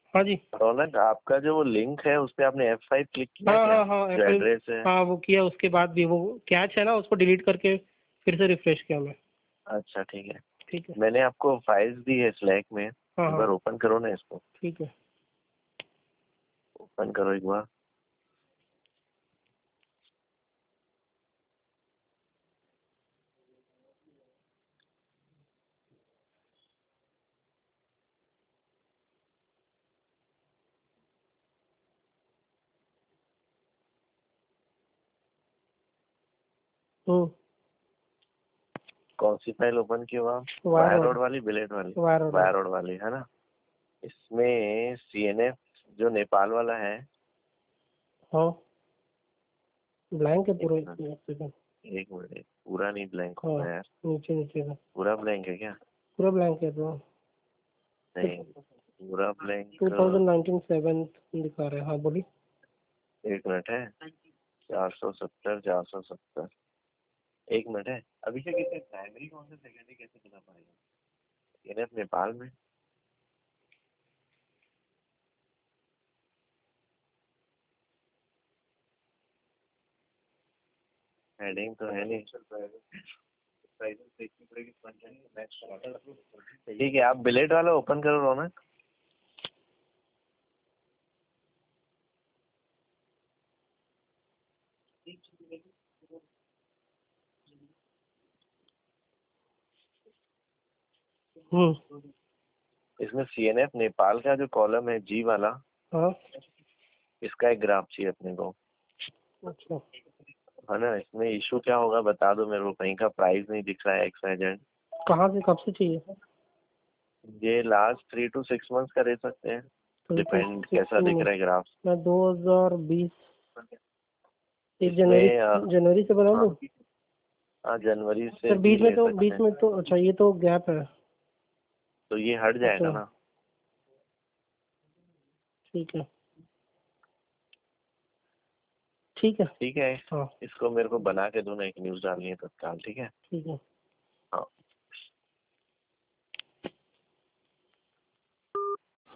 हाँ जी। रौनक, आपका जो वो लिंक है उस पे आपने F5 क्लिक किया हाँ क्या? हाँ हाँ, जो एड्रेस है। हाँ वो किया, उसके बाद भी वो कैच है ना, उसको डिलीट करके फिर से रिफ्रेश किया मैं। अच्छा ठीक है। ठीक है। मैंने आपको फाइल्स दी है स्लैक में, हाँ एक हाँ बार ओपन करो ना इसको। ठीक है। ओपन करो एक बार। कौन सी फाइल ओपन की हुआ? वायर रोड वाली, बिलेट वाली? वायर रोड वाली है ना। इसमें CNF जो नेपाल वाला है। हाँ ब्लैंक है पूरा। एक मिनट, पूरा नहीं ब्लैंक हाँ होगा यार। नीचे नीचे का पूरा ब्लैंक है क्या? पूरा ब्लैंक है तो। नहीं, पूरा ब्लैंक 2019 7 दिखा रहे हैं। हाँ बोलिए। एक मिनट है। 470 470। एक मिनट है। अभी से कितने प्राइमरी कौन से सेकेंडरी कैसे बता पाएगा? CNF नेपाल में। हेडिंग तो है नहीं। ठीक है, आप बिलेट वाला ओपन करो रौनक। इसमें CNF नेपाल का जो कॉलम है G वाला, हाँ इसका एक ग्राफ चाहिए अपने को। अच्छा। है ना, इसमें इशू क्या होगा बता दो मेरे को। कहीं का प्राइस नहीं दिख रहा है XYZ। कहाँ से कब से चाहिए? ये लास्ट 3 to 6 मंथ्स का दे सकते हैं, डिपेंड कैसा दिख रहा है ग्राफ। मैं 2020 1 इसमें जनवरी से बना लूँ? हाँ जनवरी से सर भी ले सकते हैं। 20 में तो अच्छा, ये तो गैप है। तो ये हट जाएगा अच्छा, ना। ठीक है ठीक है ठीक है। हाँ इसको मेरे को बना के दो ना, एक न्यूज़ डालनी है तत्काल। ठीक है। ठीक है। हाँ।